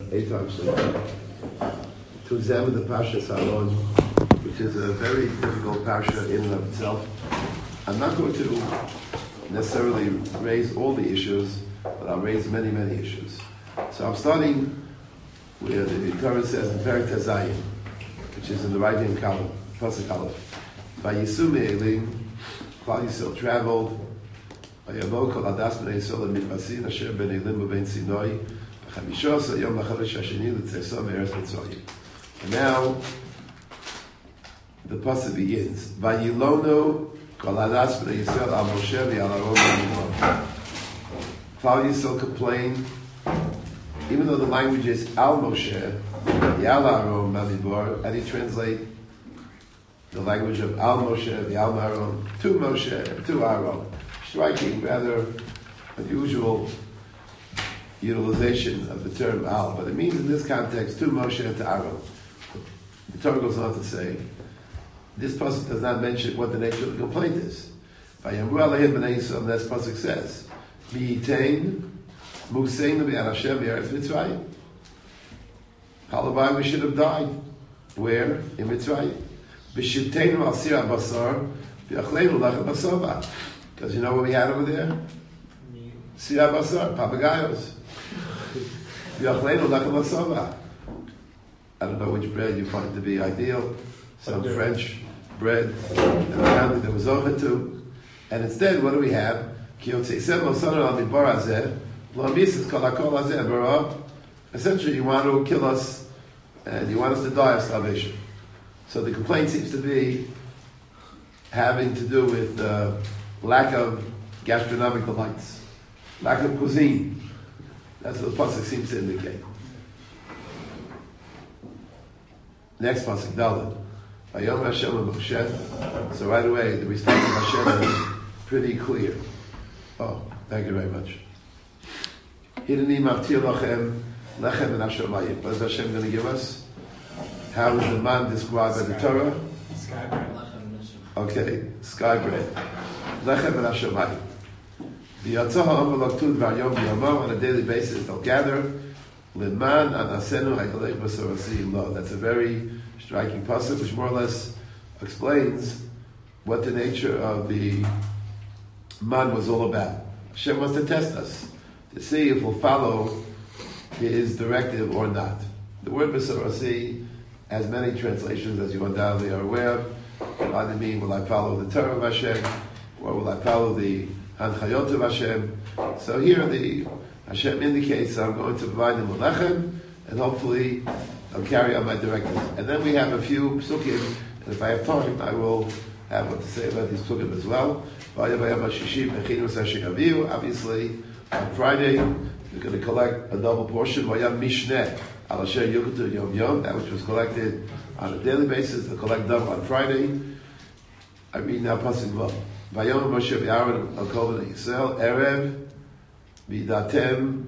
Eitan Shleita, to examine the Parsha Salon, which is a very difficult Parsha in and of itself. I'm not going to necessarily raise all the issues, but I'll raise many, many issues. So I'm starting where the Torah says in Perek Tezayin, which is in the right-hand column, Pasuk Aleph. Vayisu me'elim, Klal Yisrael traveled, Vayavo kol hadas b'nei Yisrael l'midbasin, asher ben elim u'ben Sinai, v'chamisha yom l'chodesh hasheni l'tzeso me'eretz Mitzrayim. And now, the pasuk begins. Vayilonu kol hadas b'nei Yisrael al Moshe v'al Aaron v'Mimon. Klal Yisrael complained, even though the language is al Moshe, v'al Aaron v'Mimon, and he translate the language of al Moshe v'al Aaron to Moshe to Aaron. Striking, rather unusual utilization of the term al, but it means in this context to Moshe and to Aaron. The Torah goes on to say, this pasuk does not mention what the nature of the complaint is. Vayamru alehim b'nei Yisrael, this pasuk says, Mi'itein museinu b'yad Hashem v'eretz Mitzrayim. Halavai, we should have died. Where? In Mitzrayim. B'shivteinu al sir ha'basar v'yachleinu lechem basar. Because you know what we had over there? Sir ha'basar, papagayos. V'yachleinu lechem basar. I don't know which bread you find to be ideal. Some French bread, and apparently there was over to. And instead, what do we have? Essentially, you want to kill us, and you want us to die of starvation. So the complaint seems to be having to do with lack of gastronomic delights, lack of cuisine. That's what the pasuk seems to indicate. Next pasuk, Dalet. Vayom Hashem Moshe. So right away, the response of Hashem is pretty clear. Oh, thank you very much. Hineni mavtir lachem lechem and hashamayim. What is Hashem going to give us? How is the man described by the Torah? Sky bread. Okay, sky bread. Lechem and hashamayim. V'yatzah ha'am v'laktud v'ayom v'yomam, on a daily basis they'll gather. L'man anasenu ha'yalech b'sorasi lo. That's a very striking pasuk, which more or less explains what the nature of the man was all about. Hashem wants to test us, to see if we'll follow His directive or not. The word b'sorasi has many translations, as you undoubtedly are aware of. It either mean, will I follow the Torah of Hashem, or will I follow the Hanchayot of Hashem? So here the Hashem indicates that I'm going to provide them with lechem, and hopefully I'll carry out my directives. And then we have a few psukim, and if I have time, I will have what to say about these psukim as well. Obviously, on Friday, we're going to collect a double portion. That which was collected on a daily basis, to collect double on Friday. I read now pasuk vav. Vayom Moshe v'Aaron al kol bnei Yisrael erev v'datem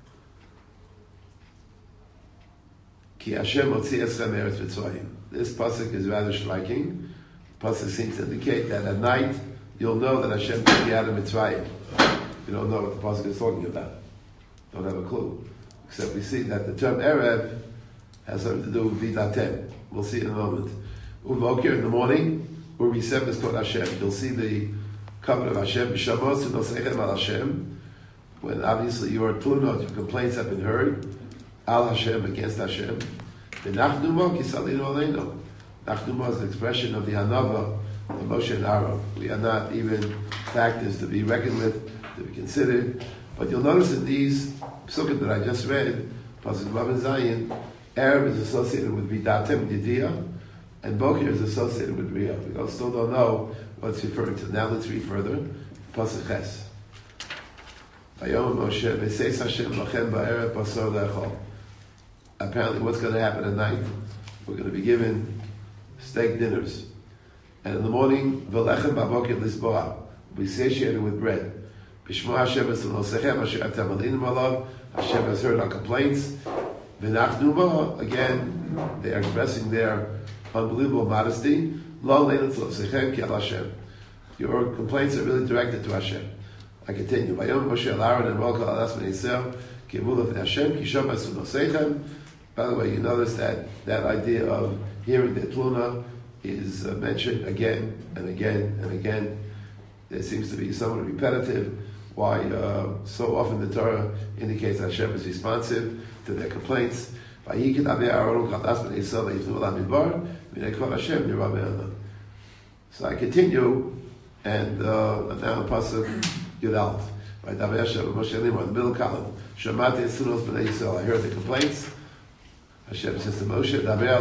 ki Hashem motzi eschem eretz Mitzrayim. This pasuk is rather striking. The pasuk seems to indicate that at night you'll know that Hashem took you out of Mitzrayim. You don't know what the pasuk is talking about. Don't have a clue. Except we see that the term erev has something to do with v'datem. We'll see in a moment. Uvokir in the morning, u'risem is called Hashem. You'll see the covenant of Hashem. B'shamos u'nosechem al Hashem. When obviously your tlunot, your complaints have been heard, al Hashem, against Hashem. V'nachnumo kisalinu aleinu. Nachnumo is an expression of the hanava of Moshe and Aaron. We are not even factors to be reckoned with, to be considered. But you'll notice in these psukim that I just read, pasuk Vav and Zayin, Erev is associated with Vidatem Yediyah, and Boker is associated with Riyah. We still don't know what it's referring to. Now let's read further. Pasuk Ches. Vayom Moshe v'seis Hashem lachem ba'erev basar le'echol. Apparently, what's going to happen at night? We're going to be given steak dinners, and in the morning, v'lechem ba'boker lisboah. We'll be satiated with bread. B'shmo Hashem v's'nosechem asher atem alinim alav. Hashem has heard our complaints. V'nachnuma, again, they are expressing their unbelievable modesty. Lo leinu tzlosechem ki al Hashem. Your complaints are really directed to Hashem. I continue. Vayom Moshe al Aaron and Aaron al Adas b'nei Yisrael Kivulov Hashem Kishom Asun Osechem. By the way, you notice that idea of hearing the tluna is mentioned again and again and again. There seems to be somewhat repetitive. Why so often the Torah indicates that Hashem is responsive to their complaints. So I continue, and now Pasuk Yud Aleph. Right, the middle column. I heard the complaints. Hashem says to Moshe,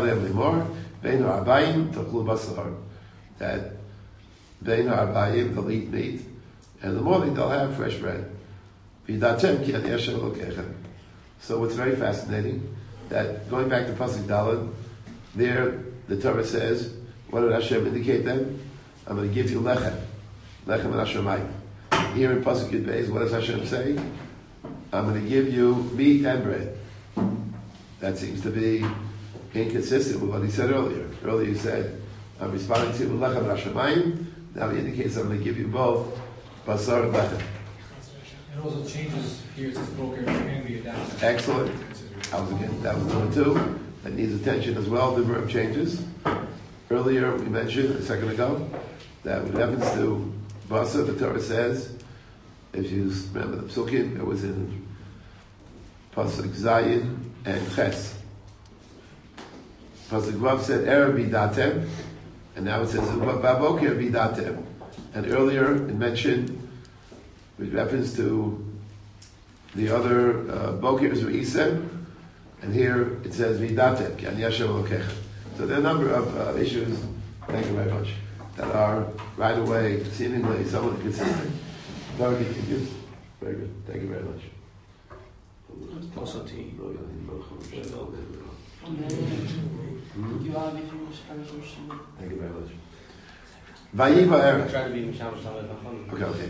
that Bein ha'arbayim, they'll eat meat, and in the morning they'll have fresh bread. So it's very fascinating that going back to Pasuk Daled, there the Torah says, what did Hashem indicate then? I'm going to give you lechem and hashemayim. Here in Pasuk Yud Beis, what does Hashem say? I'm going to give you meat and bread. That seems to be inconsistent with what he said earlier. Earlier he said, I'm responding to you with lechem and hashemayim. Now he indicates I'm going to give you both basar and lechem. It also changes here, it says boker can be adapted. Excellent. That was number two. That needs attention as well. The verb changes. Earlier we mentioned, a second ago, that with reference to basar, the Torah says, if you remember the psukim, it was in Pasuk Zayin and Ches. Pasuk Vav said, Erev vidatem, and now it says, Baboker vidatem. And earlier it mentioned, with reference to the other Bokers Re'isem, and here it says vidatem, ki ani Hashem Elokecha. So there are a number of issues, thank you very much, that are right away, seemingly somewhat consistent. Very good. Very good. Thank you very much. Also to eat. Thank you very much. Vayiva Erev. Try to be Mishamash. Okay.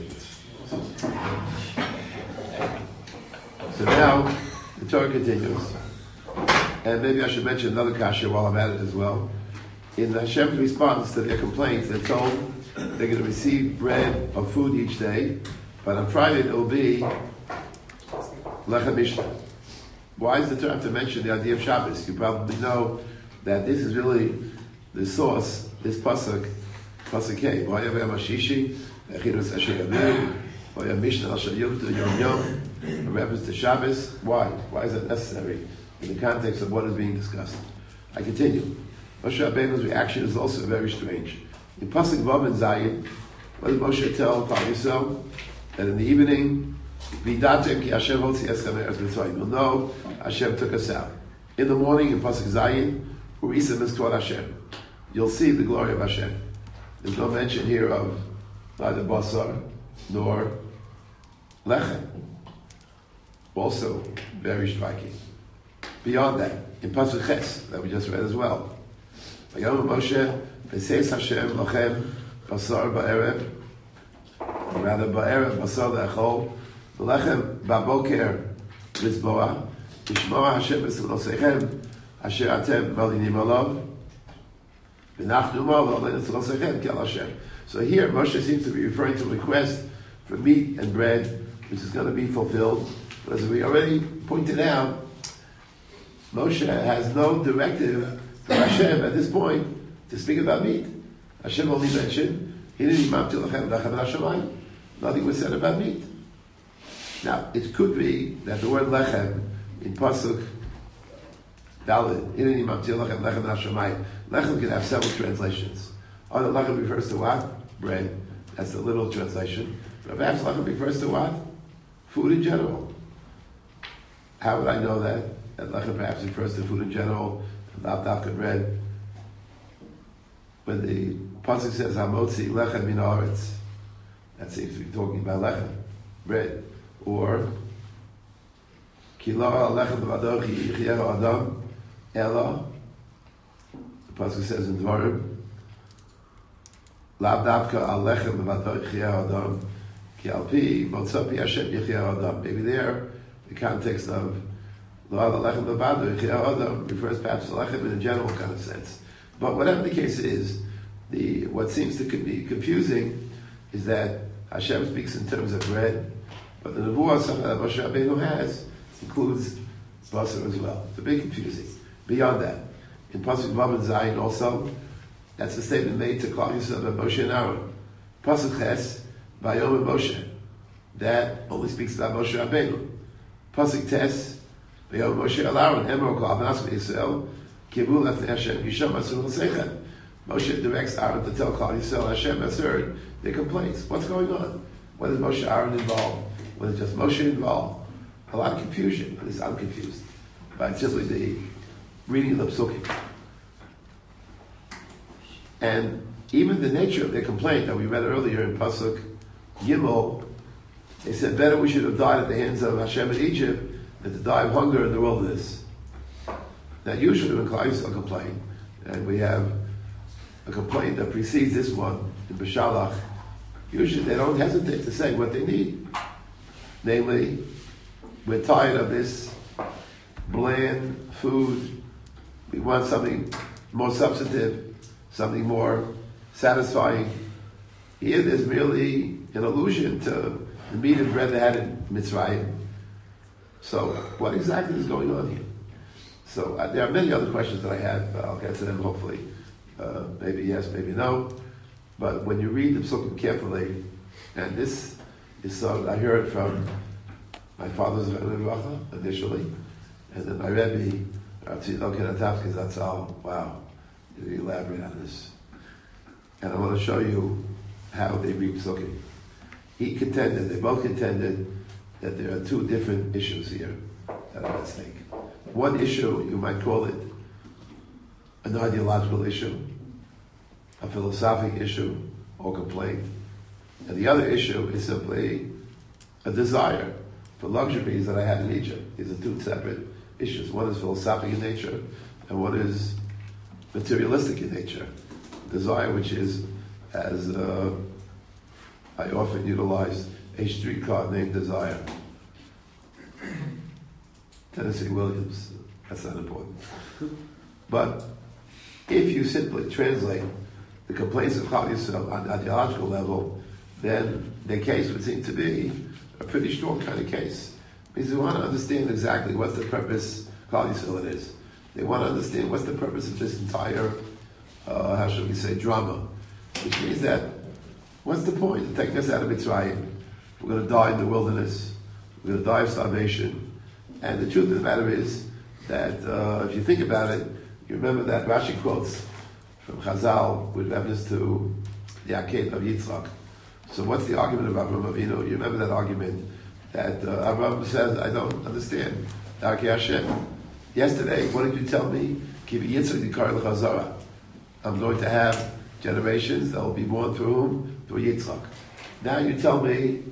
So now the Torah continues, and maybe I should mention another kasha while I'm at it as well. In Hashem's response to their complaints, they're told they're going to receive bread or food each day, but on Friday it will be lechem mishnah. Why does the Torah have to mention the idea of Shabbos? You probably know that this is really the source, this pasuk Hey, V'haya v'yam hashishi, v'echidus asher yamim, v'haya mishnah asher yuktu yom yom, a reference to Shabbos. Why? Why is that necessary in the context of what is being discussed? I continue. Moshe Rabbeinu's reaction is also very strange. In Pasuk Vav and Zayin, what does Moshe tell Klal Yisrael? That in the evening, Vidatem ki Hashem hotzi eschem eretz Mitzrayim. You'll know Hashem took us out. In the morning, in Pasuk Zayin, U'isem eskvod Hashem. You'll see the glory of Hashem. There's no mention here of neither basar nor lechem. Also very striking. Beyond that, in Pasuk Ches, that we just read as well. Vayom Moshe, v'seis Hashem lachem basar ba'erev, rather ba'erev basar le'echol, v'lechem ba'boker lizboah, v'shmoa Hashem v'silosechem, asher atem malinim olav, v'nachnu ma'alav v'silosechem ki'al Hashem. So here Moshe seems to be referring to a request for meat and bread, which is going to be fulfilled. But as we already pointed out, Moshe has no directive from Hashem at this point to speak about meat. Hashem only mentioned, nothing was said about meat. Now, it could be that the word lechem in Pasuk Dalet, lechem can have several translations. Either lechem refers to what? Bread. That's the literal translation. But perhaps lechem refers to what? Food in general. How would I know that? That lechem perhaps refers to food in general, not dafka bread. When the pasuk says "Hamotzi lechem min haaretz," that seems to be talking about lechem, bread, or "Ki lo lechem levadochi yichyehu adam ela." The pasuk says in Dvarim, "Lav dafka al lechem levadochi yichyehu adam ki al pi motzapi Hashem yichyehu adam." Maybe there, the context of refers perhaps to lechem in a general kind of sense. But whatever the case is, what seems to be confusing is that Hashem speaks in terms of bread, but the nevuah that Moshe Rabbeinu has includes basar as well. It's a bit confusing. Beyond that, in Pasuk Vav and Zayin also, that's a statement made to Klal Yisrael by Moshe and Aaron. Pasuk Ches, Vayom and Moshe. That only speaks about Moshe Rabbeinu. Pasuk Tes, Vayom Moshe al Aaron, Emor Kol Avnas Yisrael, Kivul Lefnei Hashem, Yisham Asur L'Seichem. Moshe directs Aaron to tell Klal Yisrael, Hashem has heard their complaints. What's going on? When is Moshe Aaron involved? When is just Moshe involved? A lot of confusion. At least I'm confused by simply the reading of the Psukim. And even the nature of their complaint that we read earlier in Pasuk Gimel, they said better we should have died at the hands of Hashem in Egypt than to die of hunger in the wilderness. Now usually when Klal Yisrael complain, and we have a complaint that precedes this one in Beshalach, usually they don't hesitate to say what they need. Namely, we're tired of this bland food. We want something more substantive, something more satisfying. Here there's merely an allusion to the meat and bread they had in Mitzrayim. So what exactly is going on here? So there are many other questions that I have. I'll get to them hopefully. Maybe yes, maybe no. But when you read the Psukim carefully, and this is so, I heard it from my father's Rebbe initially, and then my Rebbe, Tzidok Kenatavsky Zatzal, wow, did he elaborate on this. And I want to show you how they read Psukim. They both contended that there are two different issues here that are at stake. One issue, you might call it an ideological issue, a philosophic issue, or complaint. And the other issue is simply a desire for luxuries that I had in Egypt. These are two separate issues. One is philosophic in nature, and one is materialistic in nature. Desire, which is, as I often utilize, a streetcar named Desire. Tennessee Williams, that's not important. But if you simply translate the complaints of Klal Yisrael on an ideological level, then their case would seem to be a pretty strong kind of case. Because we want to understand exactly what's the purpose Klal Yisrael it is. They want to understand what's the purpose of this entire, how should we say, drama. Which means that, what's the point of taking us out of Mitzrayim? We're going to die in the wilderness. We're going to die of starvation. And the truth of the matter is that if you think about it, you remember that Rashi quotes from Chazal with reference to the Akedah of Yitzchak. So what's the argument of Avraham Avinu? You remember that argument that Avraham says, I don't understand. Darkei Hashem. Yesterday, what did you tell me? Kivi Yitzchak Dikar L'Chazara. I'm going to have generations that will be born through whom? Through Yitzchak. Now you tell me,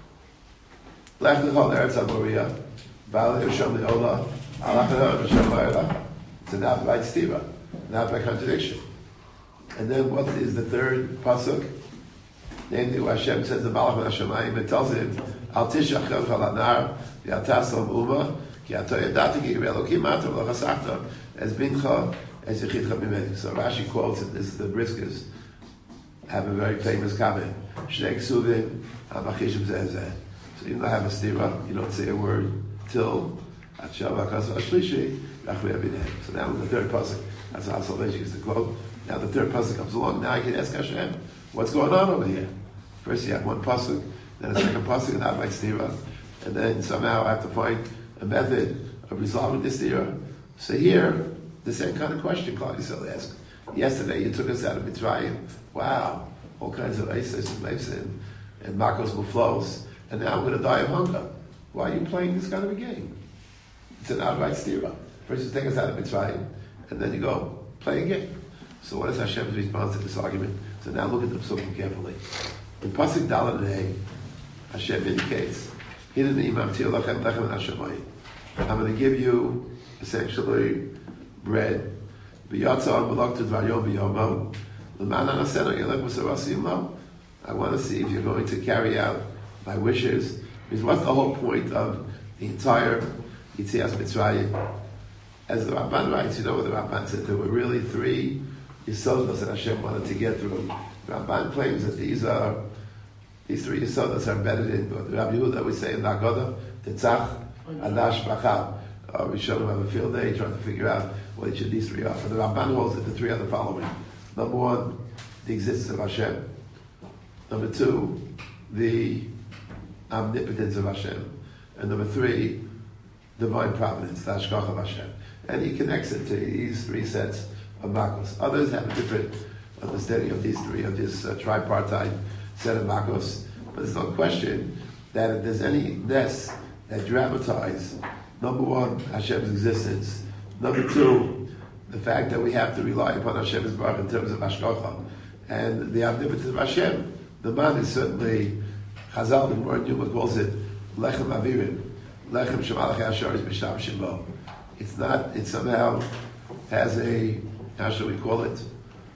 Lech L'chol Eretz HaMoriah, Ba'al Yerushalmi Ola, Alach L'Eretz HaMoriah. It's an outright stira, an outright contradiction. And then what is the third pasuk? Namely, where Hashem says the Malach Hashemayim, it tells him, Al Tishach Chel Chalanar, V'Atasam Uma, Ki Ato Yadati Ki Elokim Ato V'Chasachta, as Bincha, as Yechidcha Mimeni. So Rashi quotes, and this is the Briskers, have a very famous comment, Shnei Ksuvim, HaMachishim Zeh Zeh. So even though I have a stira, you don't say a word till Atshav HaKasva Shlishi, so now in the third pasuk, that's how Salvation used to quote. Now the third pasuk comes along. Now I can ask Hashem, what's going on over here? First you have one pasuk, then a second pasuk, and that might stira, and then somehow I have to find a method of resolving this stira. So here, the same kind of question Klal Yisrael asked. Yesterday you took us out of Mitzrayim. Wow, all kinds of Isis and Meisim and Makos Muflos, and now I'm going to die of hunger. Why are you playing this kind of a game? It's an outright stira. First you take us out of Mitzrayim, and then you go play a game. So what is Hashem's response to this argument? So now look at the Psukim carefully. In Pasuk Dalet and Hey, Hashem indicates, I'm going to give you, essentially, bread. I want to see if you're going to carry out my wishes. Because what's the whole point of the entire Yitzias Mitzrayim? As the Ramban writes, you know what the Ramban said? There were really three Yisodos that Hashem wanted to get through. The Ramban claims that these three Yisodos are embedded in what the Rabbi Yehuda would say in the Haggadah, Tetzach, Adash Bachal. We showed him have a field day trying to figure out what each of these three are. And the Ramban holds that the three are the following. Number one, the existence of Hashem. Number two, the omnipotence of Hashem. And number three, divine providence, the Hashgach of Hashem. And he connects it to these three sets of makos. Others have a different understanding of these three, of this tripartite set of makos. But there's no question that if there's any ness that dramatize, number one, Hashem's existence. Number two, the fact that we have to rely upon Hashem's Baruch in terms of Hashgacha. And the omnipotence of Hashem, the man is certainly, Chazal, the word Yuma calls it, Lechem Avirim. Lechem Shemalach Hashar is Bisham Shimbo. It's not, it somehow has a, how shall we call it?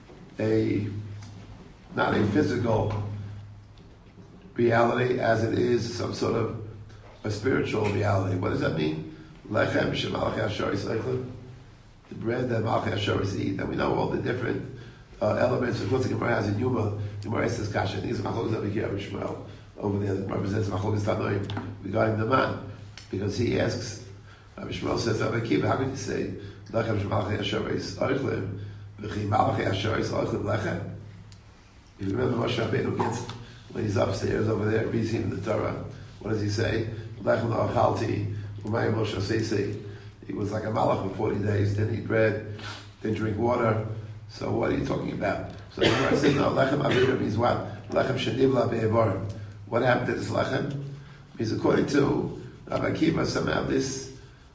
Not a physical reality as it is some sort of a spiritual reality. What does that mean? Lechem Shemalach Hashar is Lechem. The bread that Malach Hashar is eat. And we know all the different elements of what the Gemara has in Yuma. The Gemara says Kasha. These are Machlokes over here, Shmuel. Over there, the Gemara presents Machlokes Tanoim regarding the man. Because he asks, Shmuel says, Rabbi Akiva, how can you say, Lechem Shemalach Hashar is Oichlem, V'chi Malach Hashar is Oichlem Lechem? If you remember Moshe Rabbeinu gets, when he's upstairs over there, reading the Torah, what does he say? Lechem lo achalti, u'mayim lo shasisi. He was like a malach for 40 days, didn't eat bread, didn't drink water. So what are you talking about? So the Gemara says, no, lechem avirim means what? Lechem shenivla be'evarim. What happened to this lechem? Because according to Rabbi Akiva, somehow this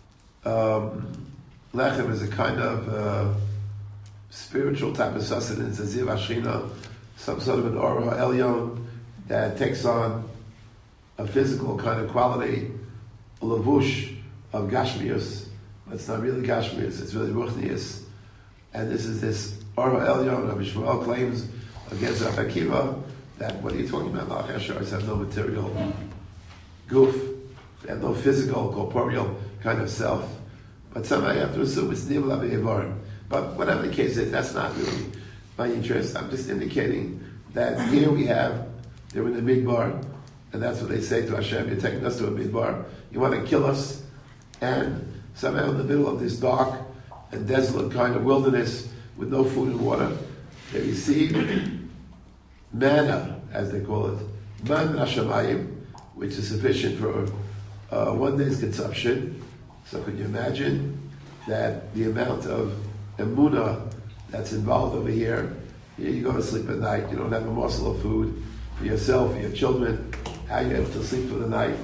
lechem is a kind of spiritual type of sustenance, a ziv ashchina, some sort of an orah elyon that takes on a physical kind of quality, a lavush of gashmius. It's not really gashmius, it's really ruchnius. And this is this orah elyon. Rabbi Shmuel claims against Rabbi Akiva that what are you talking about? Malach Hashar have no material goof, they have no physical, corporeal kind of self. But somehow you have to assume it's nivla be'evarim. But whatever the case is, that's not really my interest. I'm just indicating that here we have, they're in the midbar, and that's what they say to Hashem, you're taking us to a midbar, you want to kill us, and somehow in the middle of this dark and desolate kind of wilderness with no food and water, they receive manna, as they call it, man hashamayim, which is sufficient for one day's consumption. So could you imagine that the amount of emunah that's involved over here? Here you go to sleep at night, you don't have a morsel of food for yourself, for your children, how you have to sleep for the night,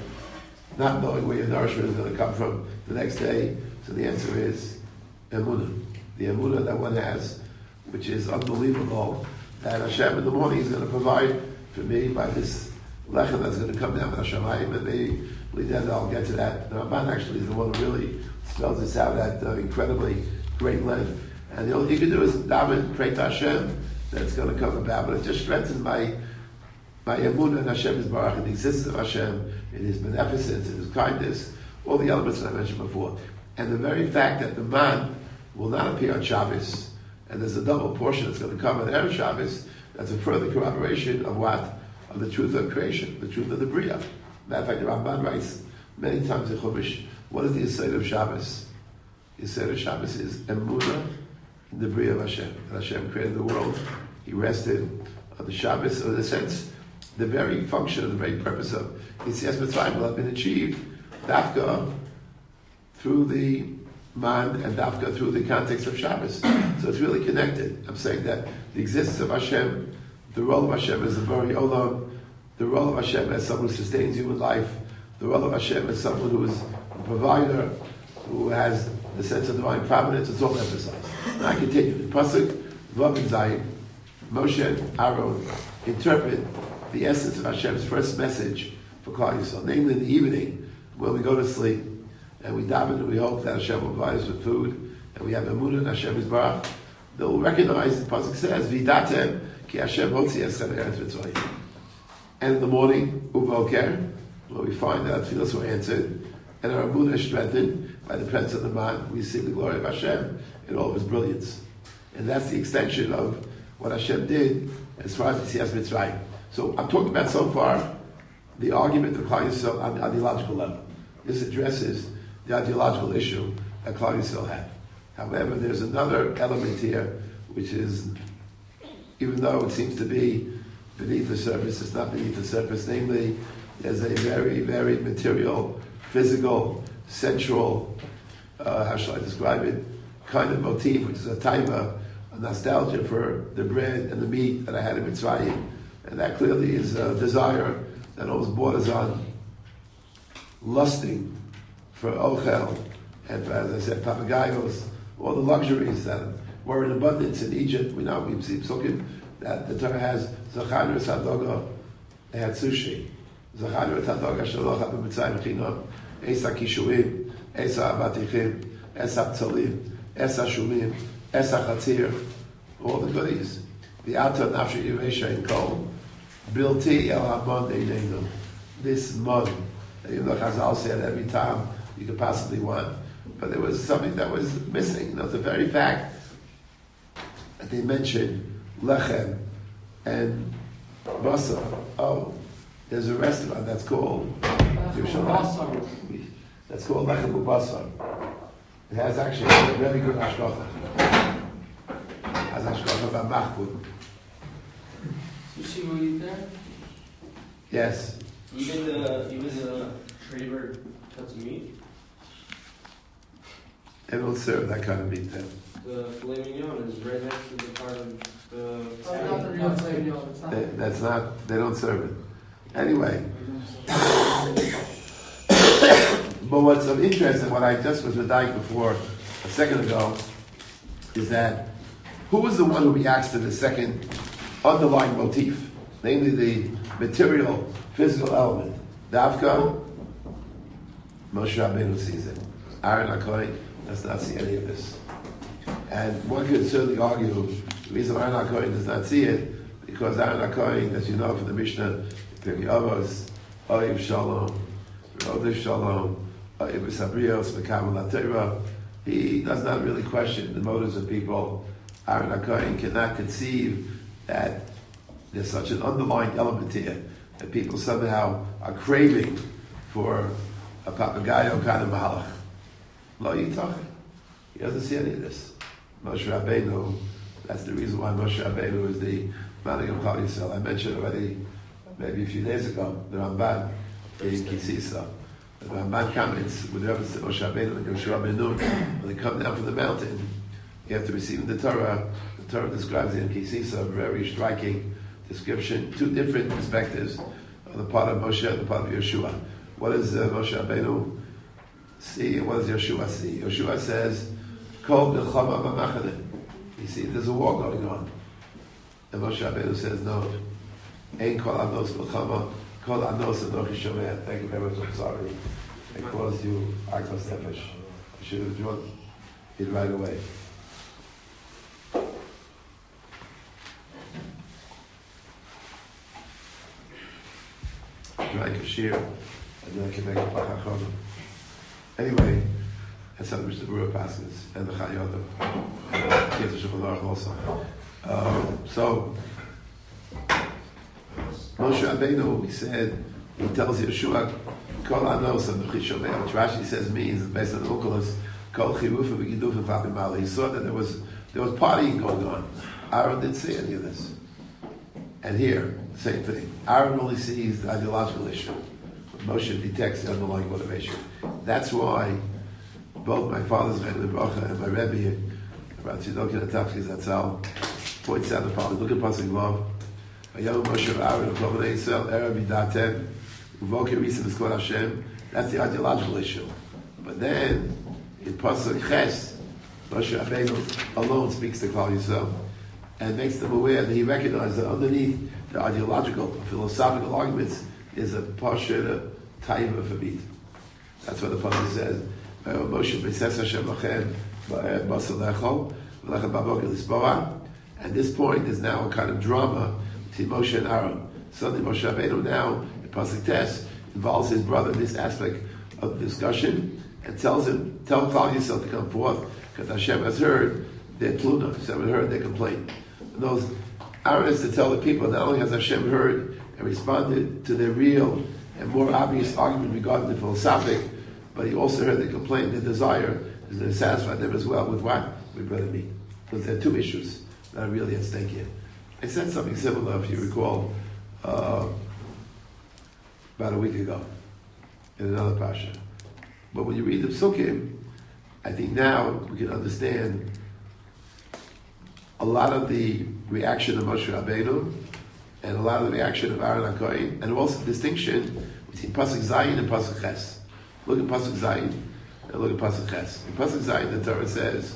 not knowing where your nourishment is going to come from the next day. So the answer is emunah. The emunah that one has, which is unbelievable, that Hashem in the morning is going to provide for me by this lechem that's going to come down from Hashemayim, and maybe then I'll get to that. The Ramban actually is the one who really spells this out at incredibly great length. And all you can do is daven, pray to Hashem, that's going to come about. But it just strengthens my emunah in Hashem's Baruch, in the existence of Hashem, in His beneficence, in His kindness, all the elements that I mentioned before. And the very fact that the man will not appear on Shabbos, and there's a double portion that's going to come on Erev Shabbos, that's a further corroboration of what? Of the truth of creation, the truth of the Bria. Matter of fact, the Ramban writes many times in Chumash, what is the Yesod of Shabbos? The Yesod of Shabbos is emunah in the Bria of Hashem. And Hashem created the world, He rested on the Shabbos, in a sense, the very function, the very purpose of Yetzias Mitzrayim will have been achieved dafka through the man and dafka through the context of Shabbos. So it's really connected. I'm saying that the existence of Hashem, the role of Hashem as the Bari Olam, the role of Hashem as someone who sustains human life, the role of Hashem as someone who is a provider, who has the sense of divine providence, it's all emphasized. Now I continue. The Pasuk, Vav and Zayin, Moshe and Aaron interpret the essence of Hashem's first message for Klal Yisrael, namely in the evening when we go to sleep and we daven and we hope that Hashem will provide us with food and we have emunah in Hashem's Baruch. They'll recognize, the Pasuk says, V'datem ki Hashem hotzi eschem eretz v'tzvayim. And in the morning, uvoker, where we find that tefillos were answered and our emunah is strengthened by the presence of the man, we see the glory of Hashem in all of His brilliance. And that's the extension of what Hashem did as far as Yetzias Mitzrayim. So I'm talking about so far the argument of Klal Yisrael on the ideological level. This addresses the ideological issue that Klal Yisrael had. However, there's another element here, which is, even though it seems to be beneath the surface, it's not beneath the surface. Namely, there's a very, very material, physical, sensual, how shall I describe it, kind of motif, which is a taiva, a nostalgia for the bread and the meat that I had in Mitzrayim. And that clearly is a desire that almost borders on lusting for ochel, and for, as I said, papagayos, all the luxuries that were in abundance in Egypt. We know, we've seen psukim, that the Torah has Zachar Sadoga, they had sushi. Zachar Sadoga Shalocha b'Mitzrayim Chinam, Esa Kishuim, Esa Abatichim, Esa Ptzalim, Esa Shumim, Esa Chatzir, all the goodies. The Ato Nafshi Yivesha in Kol, Bilti El Hamon Eineinu. This mud, even though Chazal said every time you could possibly want, but there was something that was missing. The very fact that they mentioned lechem and basar. Oh, there's a restaurant that's called Yerushalayim. That's called lechem ubasar. It has actually a very good hashgacha. It has hashgacha about machbud. Sushi, will you eat there? Yes. Even the Traeger cuts of meat? They don't serve that kind of meat there. The filet mignon is right next to the part of the... It's not the real filet mignon. It's not. That's not, they don't serve it. Anyway. But what's of interest, and what I just was medayik before a second ago, is that who was the one who reacts to the second underlying motif, namely the material, physical element? Davka, Moshe Rabbeinu sees it. Aaron HaKohen does not see any of this. And one could certainly argue the reason Aaron HaKohen does not see it, because Aaron HaKohen, as you know from the Mishnah, Pirkei Avos, Oiv Shalom, Rodef Shalom, Oiv Sabrios, Mekabel HaTorah, he does not really question the motives of people. Aaron HaKohen cannot conceive that there's such an underlying element here, that people somehow are craving for a papagayo kind of mahalach. Lo yitach. He doesn't see any of this. Moshe Rabbeinu, that's the reason why Moshe Rabbeinu is the Manik of Klal Yisrael. I mentioned already, maybe a few days ago, the Ramban in Kisisa. The Ramban comments with reference to Moshe Rabbeinu and Yoshua ben Nun. When they come down from the mountain, after receiving the Torah describes it in Kisisa, a very striking description, two different perspectives on the part of Moshe and the part of Yeshua. What does Moshe Rabbeinu see, and what does Yeshua see? Yeshua says, Kol milchama b'machane. You see, there's a war going on. And Moshe Rabbeinu says, no, Ein kol anos milchama, kol anos anochi shomeh. Thank you very much, I'm sorry. I caused you akos nefesh. I should have drawn it right away. Drank a shear, and then I can make a pachachon. Anyway, that's how the Mishnah Berurah passes, and the Chayyot, and the Kids of Shulchan Aruch also. So, Moshe Rabbeinu, he said, he tells Yeshua, Kol Anos Anochi Shomeh, which Rashi says means, based on the Onkelos, Kol Chirufa V'Gidufa V'Abimala. He saw that there was partying going on. Aaron didn't see any of this. And here, same thing. Aaron only sees the ideological issue. Moshe detects the underlying motivation. That's why both my father's Rebbe Bracha and my Rebbe, Rabbi Tzidok Yonatavsky Zatzal, points out the following. Look at Pasuk Vav. Vayom Moshe Aaron Kovnei Yisrael Erev Yidatem Uvok Yerisim V'Skol Hashem. That's the ideological issue. But then in Pasuk Ches, Moshe Rabbeinu alone speaks to Klal Yisrael and makes them aware that he recognizes that underneath the ideological, philosophical arguments is a pasha taiva for meat. That's what the pasuk says. And this point is now a kind of drama between Moshe and Aaron. Suddenly Moshe Rabbeinu now, in pasuk Tes, involves his brother in this aspect of the discussion and tells him, tell Klal Yisrael to come forth because Hashem has heard their tluna, Hashem has heard their complaint. And those Aaron is to tell the people, not only has Hashem heard and responded to their real and more obvious argument regarding the philosophic but he also heard the complaint, the desire is going to satisfy them as well. With what? With brother meat. Because there are two issues that are really at stake here. I said something similar, if you recall, about a week ago in another pasha. But when you read the Psukim, I think now we can understand a lot of the reaction of Moshe Rabbeinu and a lot of the reaction of Aaron HaKohen, and also the distinction between Pasuk Zayin and Pasuk Ches. Look at Pasuk Zayin and look at Pasuk Ches. In Pasuk Zayin, the Torah says,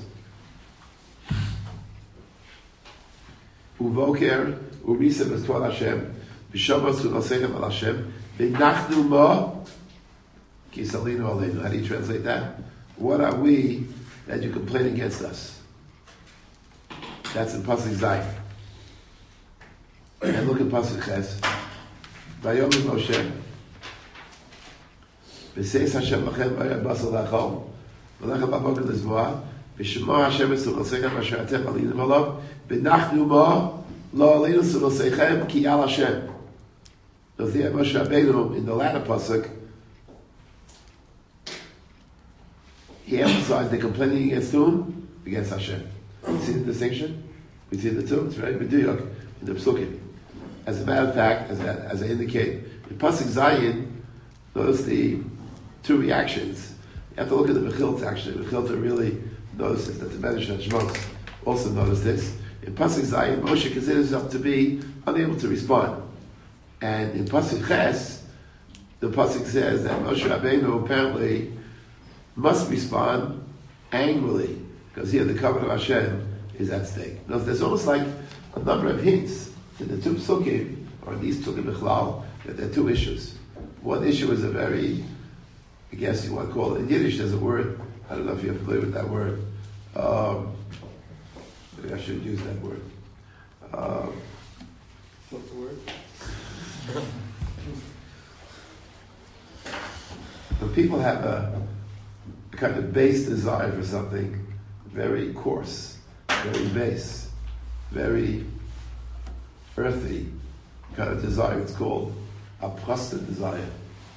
Uvoker, Urisa B'Tol Hashem, B'Shavos U'Nosechem Al Hashem, B'Nachnu Mo, Ki Salinu Aleinu. How do you translate that? What are we that you complain against us? That's in Pasuk Zayin. And look at Pasuk Ches. Vayomer Moshe, V'seis Hashem lachem v'yad basar lachol, v'lechem b'boker l'zmoah, v'shemo Hashem v'sulosechem asher atem alinim olav, v'nachnu mo lo alinu sulosechem ki al Hashem. So there Moshe Rabbeinu, in the latter Pasuk, he emphasized the complaining against whom? Against Hashem. You see the distinction? We see the two. It's very b'diyuk in the Psukim. As a matter of fact, as I indicate, in Pasuk Zayin, notice the two reactions. You have to look at the Mechilta actually. Mechilta really notices that the Medrash Shmos also noticed this. In Pasuk Zayin, Moshe considers himself to be unable to respond. And in Pasuk Ches, the Pasuk says that Moshe Rabbeinu apparently must respond angrily, because here the covenant of Hashem is at stake. Now, there's almost like a number of hints in the two psukim, or in these psukim bichlal, that there are two issues. One issue is a very, I guess you want to call it, in Yiddish there's a word, I don't know if you're familiar with that word. Maybe I should use that word. What's the word? When people have a kind of base desire for something very coarse, very base, very earthy kind of desire, it's called a prasta desire.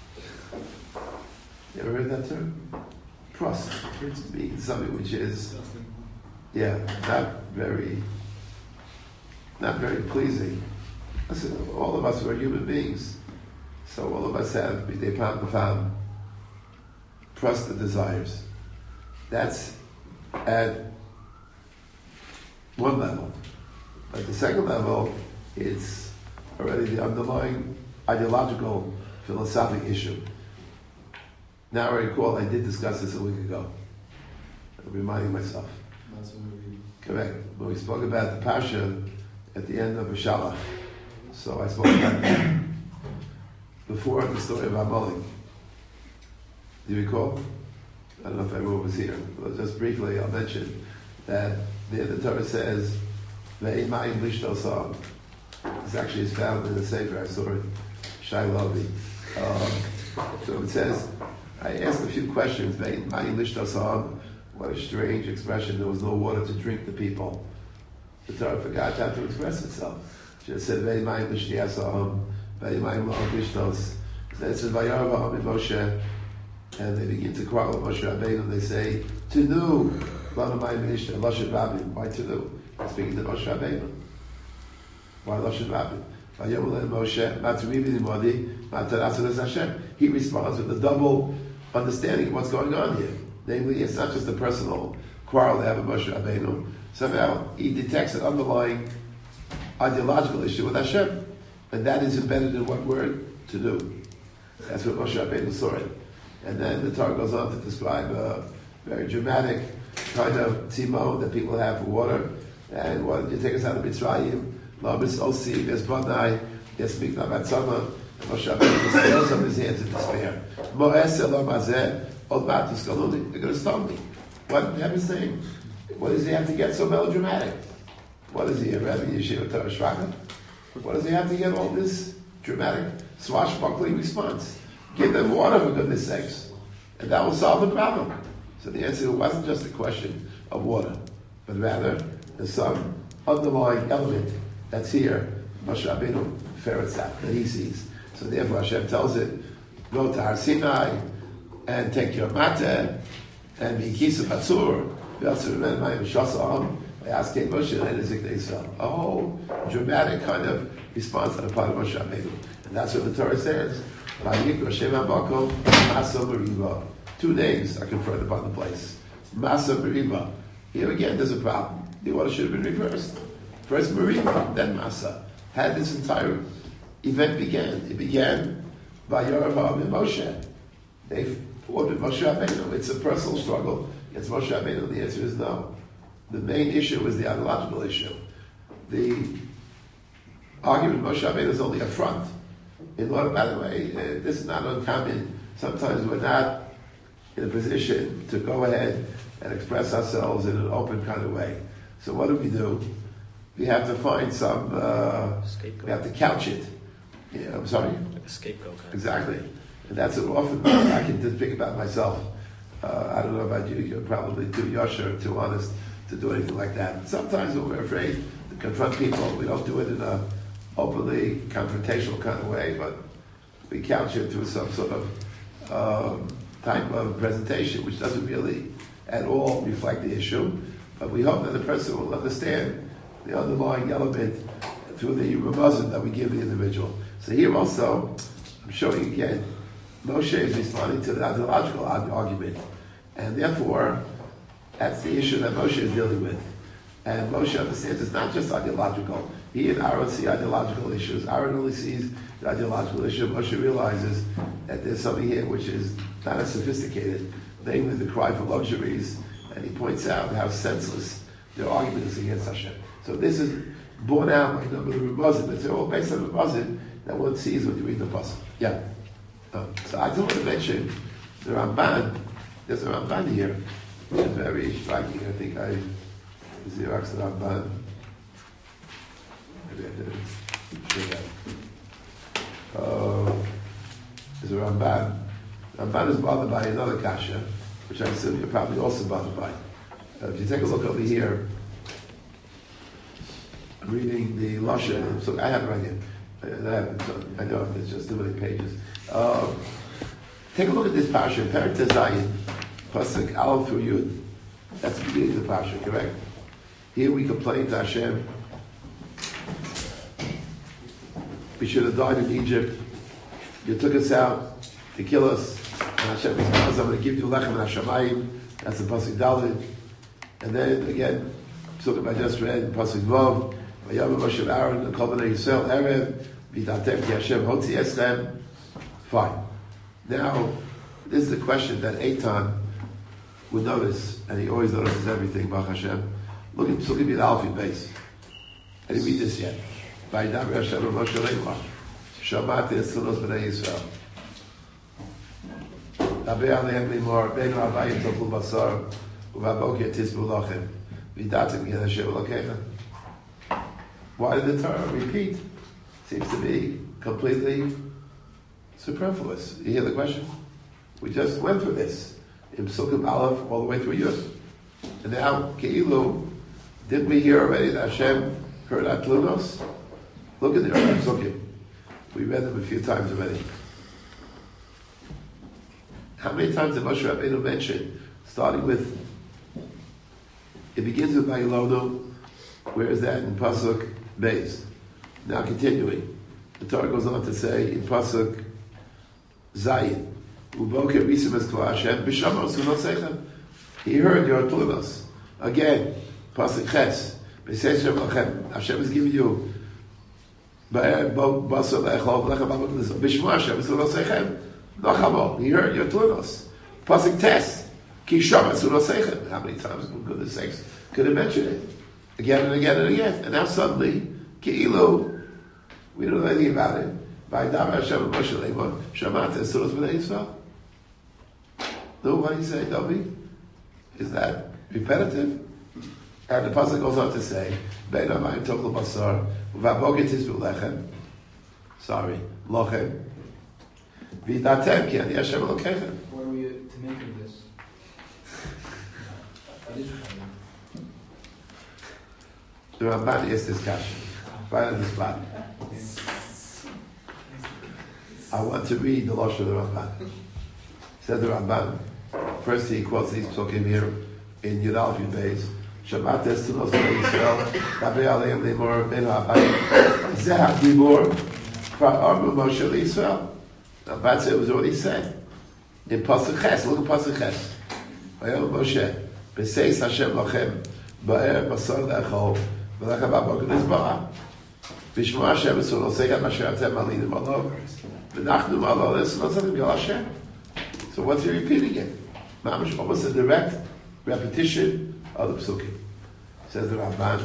You ever heard that term? Prust. It means something which is, not very pleasing. Listen, all of us are human beings, so all of us have prasta desires. That's at one level. At the second level, it's already the underlying ideological, philosophic issue. Now I recall I did discuss this a week ago. I'm reminding myself. Correct. When we spoke about the Pasha at the end of Shalach. So I spoke about that before the story of Amalek. Do you recall? I don't know if everyone was here, but just briefly I'll mention that there the Torah says, Ve'im ma'im lishto sa'am. This actually is found in the Sefer, I saw it, Shai Lovi. So it says, I asked a few questions, Ve'im ma'im lishto sa'am. What a strange expression, there was no water to drink the people. The Torah forgot how to express itself. She just said, Ve'im ma'im lishto sa'am, Ve'im ma'im la'am lishtos. Then it says, Vayar v'am Moshe, and they begin to quarrel with Moshe Rabbeinu, and they say, Tenu, Lana Mayim Nisha, Lashon Rabin. Why Tenu? They're speaking to Moshe Rabbeinu. Why Lashon Rabin? Vayomel Moshe, Maturibin Imodi, Matarasadas Hashem. He responds with a double understanding of what's going on here. Namely, it's not just a personal quarrel they have with Moshe Rabbeinu. Somehow, he detects an underlying ideological issue with Hashem. And that is embedded in what word? To do. That's what Moshe Rabbeinu saw it. And then the Torah goes on to describe a very dramatic kind of tzimon that people have for water. And what did you take us out of Mitzrayim? La'mis osi, there's Badnai, there's Mikna Batzama, and Moshe Rabbeinu just throws up his hands in despair. Mo'es elam hazeh, od matus kaluni. They're going to stone me. What did he saying? What does he have to get so melodramatic? What is he, a Rebbe Yeshiva Torah Shraga? What does he have to get all this dramatic, swashbuckling response? Give them water, for goodness sakes. And that will solve the problem. So the answer wasn't just a question of water, but rather there's some underlying element that's here, Moshe Rabbeinu ferrets out, that he sees. So therefore Hashem tells it, go to Har Sinai, and take your mata, and be kisa patur, we also remember my shasam, I asked Kate Moshe, and Israel. A whole dramatic kind of response on the part of Moshe Rabbeinu. And that's what the Torah says. 2 names are conferred upon the place. Masa Meriva. Here again, there's a problem. The order should have been reversed. First Meriva, then Masa. How this entire event began? It began by Yeravam and Moshe. They fought with Moshe Rabbeinu. It's a personal struggle against Moshe Rabbeinu. The answer is no. The main issue is the ideological issue. The argument with Moshe Rabbeinu is only a front. In order, by the way, this is not uncommon. Sometimes we're not in a position to go ahead and express ourselves in an open kind of way. So what do? We have to find some, scapegoat. We have to couch it. Yeah, I'm sorry? Like a scapegoat. Exactly. And that's what often I can just think about myself. I don't know about you, you're probably too yasher, too honest to do anything like that. Sometimes when we're afraid to confront people, we don't do it in a openly confrontational kind of way, but we couch it through some sort of type of presentation which doesn't really at all reflect the issue, but we hope that the person will understand the underlying element through the ramazim that we give the individual. So here also, I'm showing again, Moshe is responding to the ideological argument, and therefore, that's the issue that Moshe is dealing with. And Moshe understands it's not just ideological. He and Aaron see ideological issues. Aaron only sees the ideological issue. Moshe realizes that there's something here which is not as sophisticated, namely the cry for luxuries, and he points out how senseless their argument is against Hashem. So this is borne out by a number of Ramazim. It's all based on the Ramazim that one sees when you read the Pasuk. Yeah. So I just want to mention the Ramban. There's a Ramban here, which is very striking. I think I Xerox the Ramban. Maybe I didn't show that. There's a Ramban. Ramban is bothered by another kasha, which I assume you're probably also bothered by. If you take a look over here, I'm reading the Lashon. So I have it right here. I know there's just too many pages. Take a look at this parsha, Perek Zayin, Pasuk Aleph through Yud. That's the beginning of the parsha, correct? Here we complain to Hashem. We should have died in Egypt. You took us out to kill us. And Hashem responds, I'm going to give you lechem and hashamayim. That's the Pasuk Dalit. And then again, something I just read in Pasuk Vav. Vayam Moshe Aaron and Kol Bnei Yisrael Erev V'datem Ki Hashem Hotzi Eschem. Fine. Now, this is the question that Eitan would notice, and he always notices everything, Baruch Hashem. Look at the Alphi base. I didn't read this yet. Vaydaber Hashem Moshe Leimar. Shamati Eskenos Bnei Yisrael. Daber Alehem Limor Ben Rabayim Toklu Basar Uvaboker Tisbu Lochem V'datem Ki Hashem Elokecha. Why did the Torah repeat? Seems to be completely superfluous. You hear the question? We just went through this in Psukim Aleph all the way through Yud. And now, Keilu, didn't we hear already that Hashem heard our tlunos? Look at the Psukim. We read them a few times already. How many times did Moshe Rabbeinu mention, starting with, it begins with Vayilonu, where is that in Pasuk Beis? Now continuing. The Torah goes on to say in Pasuk Zayin, Uboker Risim Esko Hashem, B'Shamos Unosechem. He heard your tlunos. Again, Pasuk Ches, B'Seshem Lachem, Hashem is giving you Basar Lechol, Lechem Abaklis, B'Shmo Hashem Unosechem, Nochamo. He heard your tlunos. Pasuk Tes, Ki Shamas Unosechem. How many times, for goodness sakes, could have mentioned it? Again and again and again. And now suddenly, Ki'ilu, we don't know anything about it. Vaydaber Hashem Moshe Leimor, Shamati Eskenos Bnei Yisrael. No, what do you say, Dovi? Is that repetitive? And the pasuk goes on to say, Ben Amayim Toklu Basar, Uvaboker Tisbu Lechem. Sorry, Lochem. V'datem Ki Ani Hashem Elokechem. What are we to make of this? The Ramban is discussion, right on the spot. I want to read the Lashon of the Ramban. Said the Ramban. First he quotes these psukim here in Yud Aleph Yud Beis. Shabbat es tunos b'nei Yisrael, Rabbi Aleim Lemor ben Habayim. Zeh HaDibur, Arbu Moshe Yisrael. Ramban said it was already said. In Pasuk Ches, look at Pasuk Ches. Vayom Moshe, B'seis Hashem lachem, Ba'er Basar Lechol, V'lechem Abok Nizbara. V'shmo Hashem Esun Osegad Masher Atem Alinim Alov, V'nachnu Malol Es Notzavim Yal Hashem. So what's he repeating it? Mamish, almost a direct repetition of the psukim. Says the Ramban,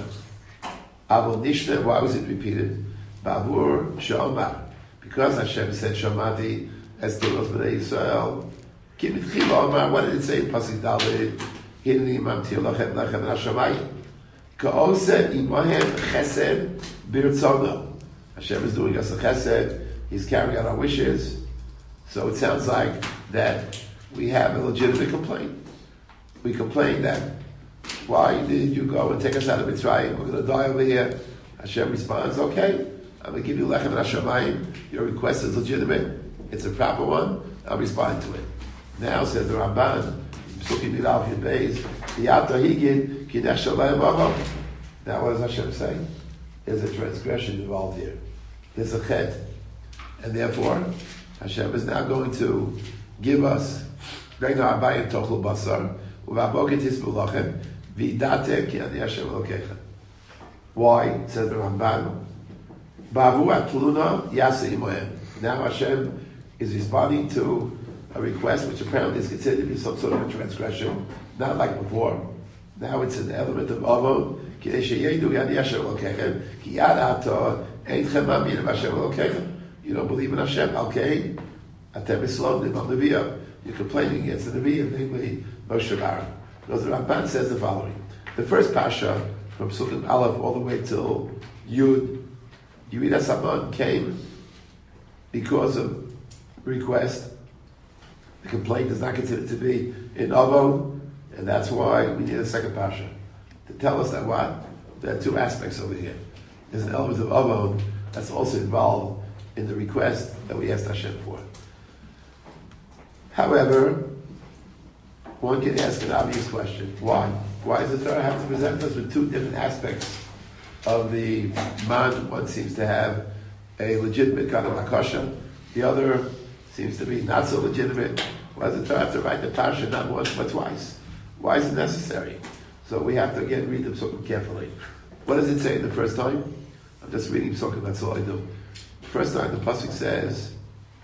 Avol Nishne, why was it repeated? Babur Shomar. Because Hashem said Shomati as Tulos B'nei Yisrael. Kimit Chila Omar, what did it say in Pasuk Daled? Hinni Mamtir Lachem Lachem Hashamayim. Ka'ose Imahem Chesed Birtzono. Hashem is doing us a chesed. He's carrying out our wishes. So it sounds like that we have a legitimate complaint. We complain that, why did you go and take us out of Mitzrayim? We're going to die over here. Hashem responds, okay, I'm going to give you lechem and hashamayim. Your request is legitimate. It's a proper one. I'll respond to it. Now, says the Ramban, Psukim Yud Aleph Yud Beis, Yata Higin Kinech Shalayim Avo. Now, what does Hashem say? There's a transgression involved here. There's a chet. And therefore, Hashem is now going to give us Regna Abayim Tochel Basar Uvaboket Hisbu Lachem V'idate Ki Ani Hashem Elokechem. Why? Says the Ramban. Bavu Atluna Yasa Imohem. Now Hashem is responding to a request which apparently is considered to be some sort of a transgression, not like before. Now it's an element of Avon. Kidei Sheyedu Yadi Hashem Elokechem Ki Yad Ato Eidchem Amin Hashem Elokechem. You don't believe in Hashem, okay? Atem Islovnim al Nevi'ah. You're complaining against the Nevi'ah, namely Moshe Rabbeinu. Because the Ramban says the following. The first Pasha, from Psukim Aleph all the way till Yud, Yehuda Saman came because of request. The complaint is not considered to be in Avon, and that's why we need a second Pasha. To tell us that what? There are two aspects over here. There's an element of Avon that's also involved in the request that we asked Hashem for. However, one can ask an obvious question. Why? Why does the Torah have to present us with two different aspects of the man? One seems to have a legitimate kind of akasha. The other seems to be not so legitimate. Why does the Torah have to write the parsha not once but twice? Why is it necessary? So we have to again read the psukim carefully. What does it say the first time? I'm just reading psukim, that's all I do. First time the pasuk says,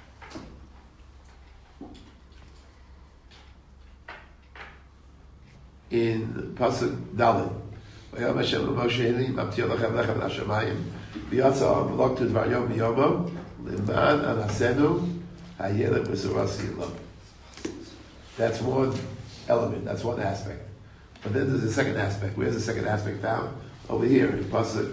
in pasuk Dalet, Vayom Hashem l'Moshe Hini Mamtir Lachem Lechem Hashamayim V'yatza V'lok Tudvar Yom V'yomo L'man Anasenu Hayelech V'surasi Yilom. That's one element, that's one aspect. But then there's a second aspect. Where's the second aspect found? Over here in pasuk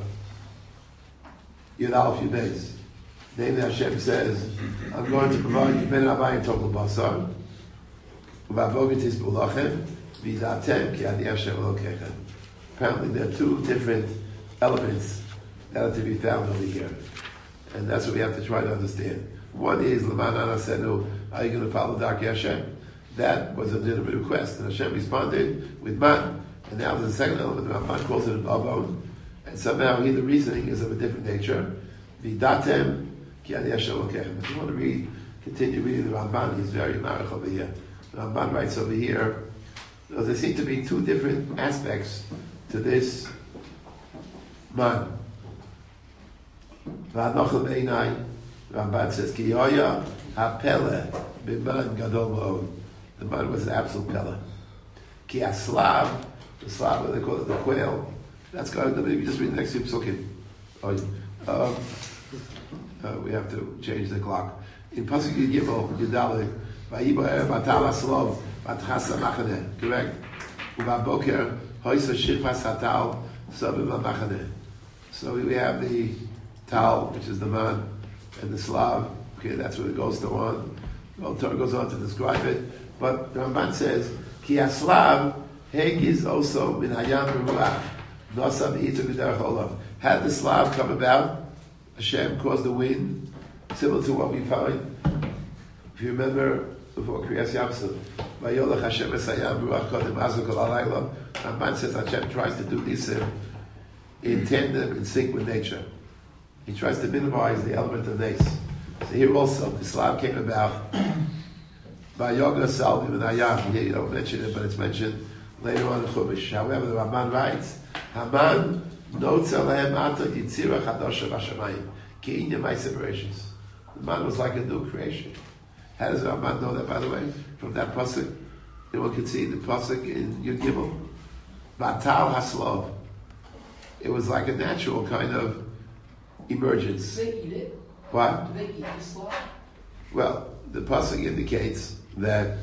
Yud Aleph Yud Beis. Namely, Hashem says, I'm going to provide you Ben Abayim Tochel Basar Uvavoget Hisbu Lachem V'datem Ki Ani Hashem Elokechem. Apparently there are two different elements that are to be found over here. And that's what we have to try to understand. One is, L'man Anasenu, are you going to follow Darkei Hashem? That was a legitimate request. And Hashem responded with man. And now there's a second element, the Ramban calls it an avon. And somehow here the reasoning is of a different nature. V'datem Ki Ani Hashem Elokechem. If you want to continue reading the Ramban, he's very marach over here. The Ramban writes over here, there seem to be two different aspects to this man. V'anochel b'einai, Ramban says, Ki yoya ha'pele b'man gadol ma'od. The man was an absolute pele. Ki ha'slav, the slav, they call it the quail. That's going to maybe just read the next few psukim. We have to change the clock. In Pasuk Yud Gimel, Yudale, Vayiba Batal Aslov, Batchasa Machane. Correct. Uvaboker Hoysa Shirfas Hatal Saviv Machane. So we have the Tal, which is the man, and the Slav. Okay, that's where it goes to on. The Torah goes on to describe it. But the Ramban says, Ki Aslav Hegiz also min Hayam Ruach Nosam Yitzuk B'derech Olav. Had the Slav come about, Hashem caused the wind, similar to what we find. If you remember before Kriyas Yamsuf. Vayolach Hashem esayam ruach kodem azuk al alayla. Ramban says Hashem tries to do this in tandem, in sync with nature. He tries to minimize the element of nace. So here also, Islam came about by Yoga Salvim and Ayam. Here you don't mention it, but it's mentioned later on in Chumash. However, the Ramban writes, Haman notes alehem ata yitzira chadosha v'shamayim ki inya my separations. The man was like a new creation. How does the Ramban know that, by the way? From that pasuk, anyone can see the pasuk in Yud Gimel. Batal haslov. It was like a natural kind of emergence. Do they eat it? What? Do they eat the slop? Well, the pasuk indicates that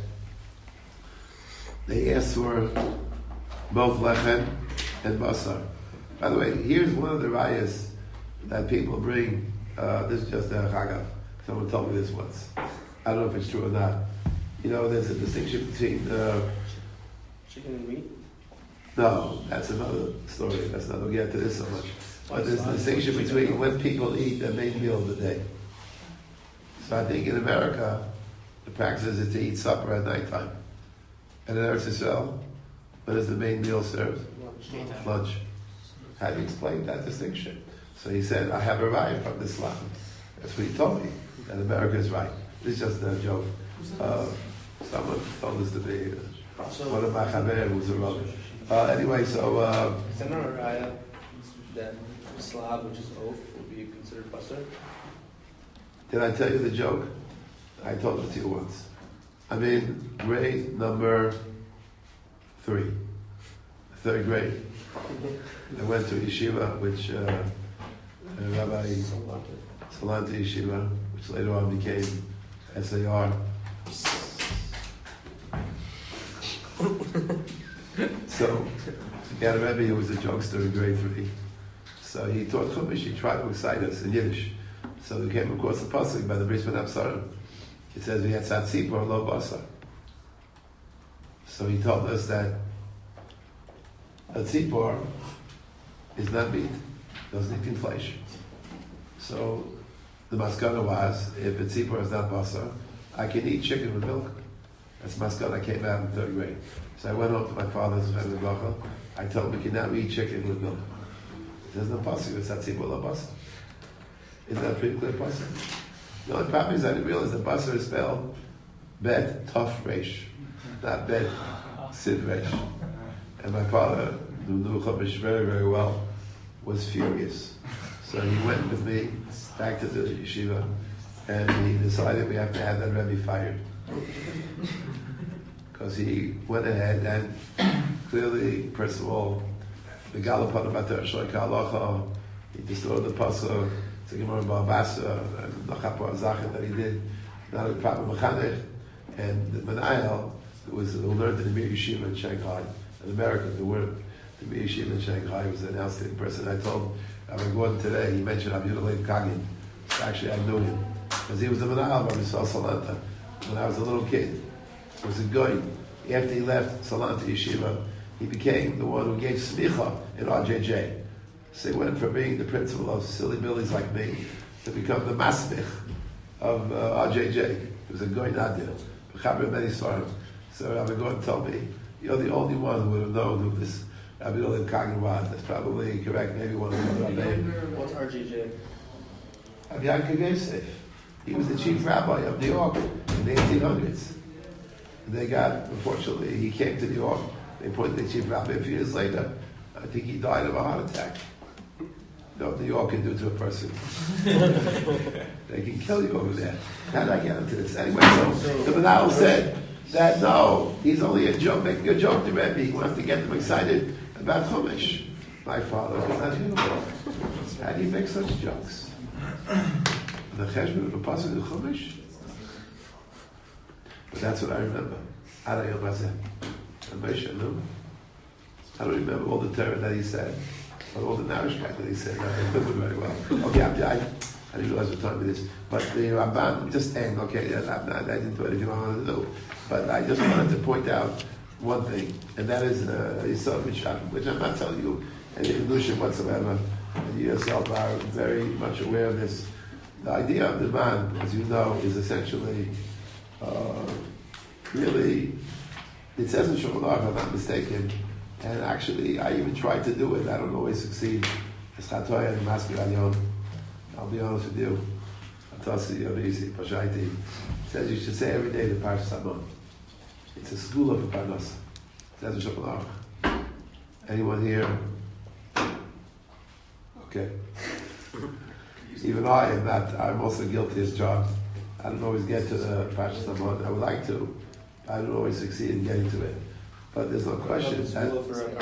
they asked for both lechem and basar. By the way, here's one of the rayas that people bring. This is just a chagav. Someone told me this once. I don't know if it's true or not. You know, there's a distinction between Chicken and meat? no, that's another story. Let's not get to this so much. But there's a distinction between when people eat their main meal of the day. So I think in America, the practice is to eat supper at nighttime. And in Eretz Yisrael, when is the main meal served? Lunch. How do you explain that distinction? So he said, I have a right from Islam. That's what he told me, that America is right. This is just a joke. Someone told this to me. One of my chaver was a rabbi. Anyway, so... Is there not a raya that Slav, which is oath, would be considered basar? Did I tell you the joke? I told it to you once. I'm in grade number 3, 3rd grade. I went to yeshiva, which Rabbi Salanti Yeshiva, which later on became SAR. So, he had a Rebbe who was a jokester in grade 3. So he taught Chumash, he tried to excite us in Yiddish. So we came across the pasuk by the Bris Ben Absarim. It says we had Tzipor lo basar. So he told us that a tzipor is not meat, doesn't eat flesh. So the maskana was, if a tzipor is not basar, I can eat chicken with milk. That's maskana came out in 3rd grade. So I went home to my father's family bracha. I told him we cannot eat chicken with milk. There's no pasuk, it's tzipor lo basar. Isn't that a pretty clear pasuk? The only problem is I didn't realize that basar is spelled bet, tough, resh, not bet, sid, resh. And my father, who knew Chumash very, very well, was furious. So he went with me back to the yeshiva, and he decided we have to have that Rebbe fired. Because he went ahead and clearly, first of all, the Galapana Bater Shloika Halacha, he destroyed the pasuk, the Gemara Ba'abasa, and the Nachapor Zachet that he did, not a proper mechanech, and the Menayel, who learned in the Mir Yeshiva in Shanghai, an American who worked in the Mir Yeshiva in Shanghai, was an outstanding person. I told Rabbi Gordon today, he mentioned Abiyud Leib Kagin. So actually, I knew him, because he was the Menayel of Yisrael Salanta when I was a little kid. He was a guy. After he left Salanta Yeshiva, he became the one who gave smicha in RJJ. So he went from being the principal of silly billies like me to become the masmich of RJJ. He was a goy nadir, Chaber many svarim. So Rabbi Gordon told me, you're the only one who would have known who this Rabbi Yolim Kagan was. That's probably correct. Maybe one of the Rabbi. What's RJJ? Rabbi Yankov Yosef. He was the chief rabbi of New York in the 1800s. And they got, unfortunately, he came to New York. They appointed the chief rabbi. A few years later, I think he died of a heart attack. You know what New York can do to a person? They can kill you over there. How did I get into this? Anyway, so the Menahel said that no, he's only a joke, making a joke to Rebbe. He wants to get them excited about Chumash. My father was not human. How do you make such jokes? The cheshbon of the pasuk of Chumash? But that's what I remember. I don't remember all the terror that he said. But all the Narishkeit that he said, I remember very well. Okay, I didn't realize what time it is. But the Ramban, just end, okay, I didn't do anything I wanted to do. But I just wanted to point out one thing, and that is Yisod Misham, which I'm not telling you any illusion whatsoever. And you yourself are very much aware of this. The idea of the man, as you know, is essentially really, it says in Shulchan Aruch, if I'm not mistaken, and actually I even tried to do it, I don't always succeed. It's Chatoya and Maskir Ayon. I'll be honest with you. Atasi Yorisi, Pashaiti. Says you should say every day the Parshas Hamon. It's a school of Parnasa. It says in Shulchan Aruch. Anyone here? Okay. Even I am not, I'm also guilty as charged. I don't always get to the Parshas Hamon. I would like to. I don't always succeed in getting to it. But there's no question that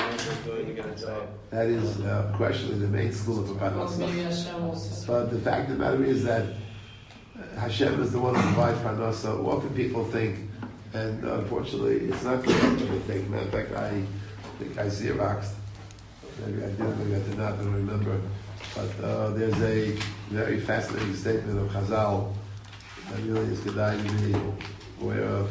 that is questioning the main school of Parnasa. But the fact of the matter is that Hashem is the one who provides Parnasa. Often people think, and unfortunately it's not correct what they think. Matter of fact, I think I Xeroxed. Maybe I did, maybe I did not, I don't remember. But there's a very fascinating statement of Chazal that really is Kedai to be aware of.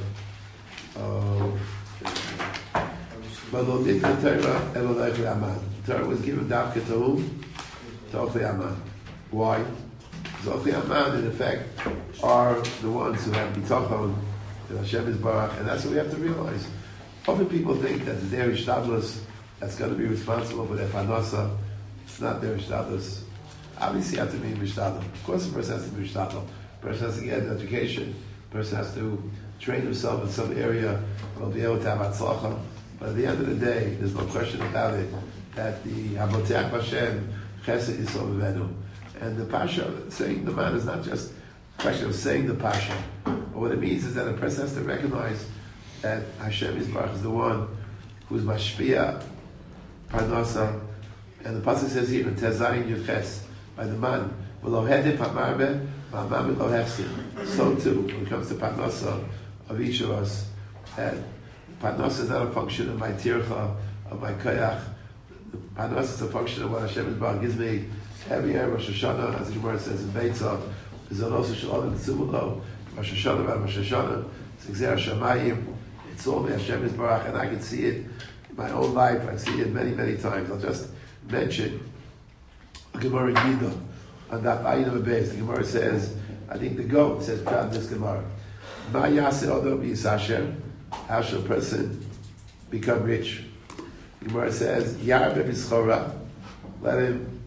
But the Torah was given Davka to whom? To Ochli Aman. Why? Because Ochli Aman, in effect, are the ones who have bitachon, that Hashem is Barach, and that's what we have to realize. Often people think that it's their Ishtadlus that's going to be responsible for their Parnasa. It's not their Ishtadlus. Obviously, you have to be Mishtadl. Of course, a person has to be Mishtadl. A person has to get an education. A person has to train himself in some area, will be able to have Atzlacha. But at the end of the day, there's no question about it, that the Haboteach Hashem, Chesed Yisrael V'Venu. And the Pasha, saying the man is not just a question of saying the Pasha. But what it means is that a person has to recognize that Hashem Yisbarach is the one who's Mashpia, Parnasa. And the Pasuk says here in Tezayin Yuches, by the man, V'lo hedif hamarbe, v'amam lo hefsid. So too, when it comes to Parnasa of each of us, that Parnasa is not a function of my tircha, of my koyach. Parnasa is a function of what Hashem Yisbarach gives me every year. Rosh Hashanah, as the Gemara says in Beitzah, is also Shalom and Tzumulo. Rosh Hashanah, Rosh Hashanah, it's Gzera Shamayim. It's all me Hashem Yisbarach, and I can see it in my own life. I see it many, many times. I'll just mention a Gemara in Gida on that Ayin base. The Gemara says, I think the goat says, "Proud this Gemara." Ma yaseh odom yisasher. How shall a person become rich? The Gemara says, "Yarbe b'schora." Let him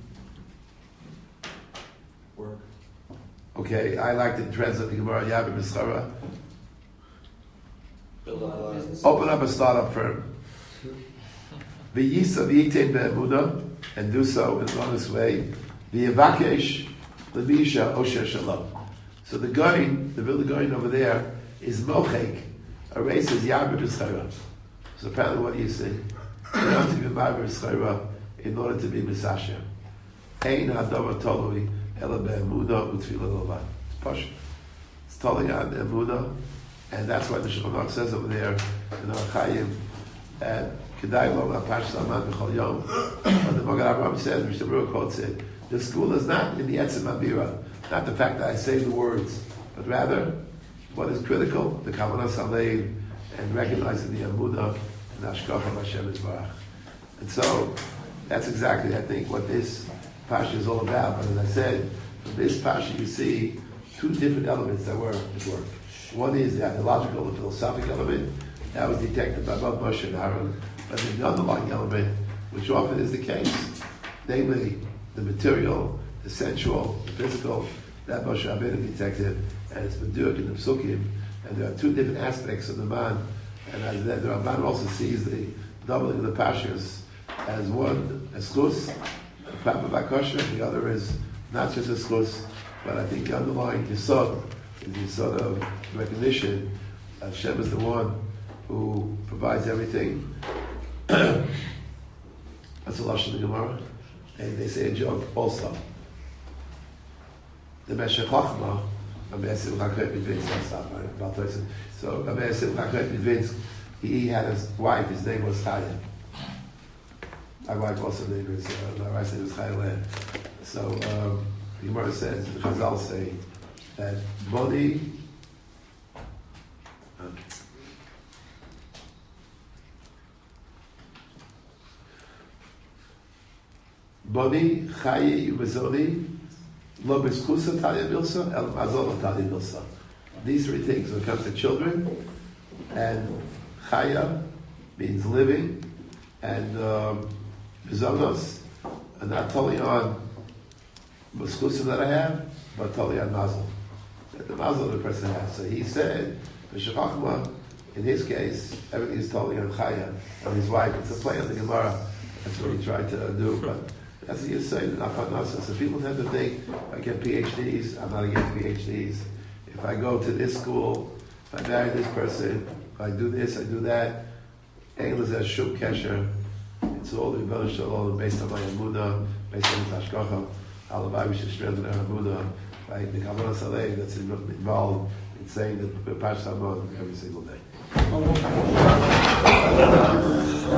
work. Okay, I like to translate the Gemara. Yarbe b'schora. Open up a startup firm. V'yisa v'yitain be'emunah, and do so in an honest way. V'yevakesh l'misha osher shalom. So the goyin, the village goyin over there, is mochek, erases yarbe b'schora. So apparently what do you say? You have to be marbe b'schora in order to be misasher. Ein hadavar tolui ela be'emunah u'tfilah l'ovad. It's posh. It's totally on emunah. And that's why the Shulchan Aruch says over there in our Chaim, Kedai lo Parshas Hamon b'chol yom. But the Magen Avraham says, Mr. Baruch quotes it, the school is not in the Etzem Abira, not the fact that I say the words, but rather what is critical, the Kavanas Halev, and recognizing the Amunah and Hashkacha of Hashem Yisbarach. And so that's exactly, I think, what this Pasha is all about. But as I said, from this Pasha you see two different elements that were at work. One is the ideological, the philosophic element that was detected by both Moshe and Aaron, but the underlying element, which often is the case, namely the material, the sensual, the physical, that Moshe Rabbeinu detected, and it's Medurik and the Psukim, and there are two different aspects of the man, and as the Ramban also sees the doubling of the Pashas as one, a schus, a Papa Bakosha, and the other is not just a schus, but I think the underlying Yisod, is the sort of recognition that Hashem is the one who provides everything. That's a lashon in the Gemara, and they say a joke also. The Meshech Chochmah, so he had his wife. His name was Chaya. My wife also named is my wife's name was Chaya. So the Gemara says, the Chazal say, that body chayi ubezoni lo b'schusa talya milsa el mazol talya milsa. These three things, when it comes to children, and chaya means living, and bizonos, and not totally on muskusim that I have, but totally on mazel. The mazel the person has. So he said, the Shechachma, in his case, everything is totally on chaya, on his wife. It's a play on the Gemara. That's what he tried to do, but that's what you say, not nasa. So people tend to think, if I get PhDs, I'm not against PhDs. If I go to this school, if I marry this person, if I do this, I do that, English has shum kesher. It's all the Rebbeinu Shalom based on my emunah, based on the hashgacha. Halavai we should strengthen our emunah by the Kavanah Saleh that's involved in saying the Parshat Hamon every single day.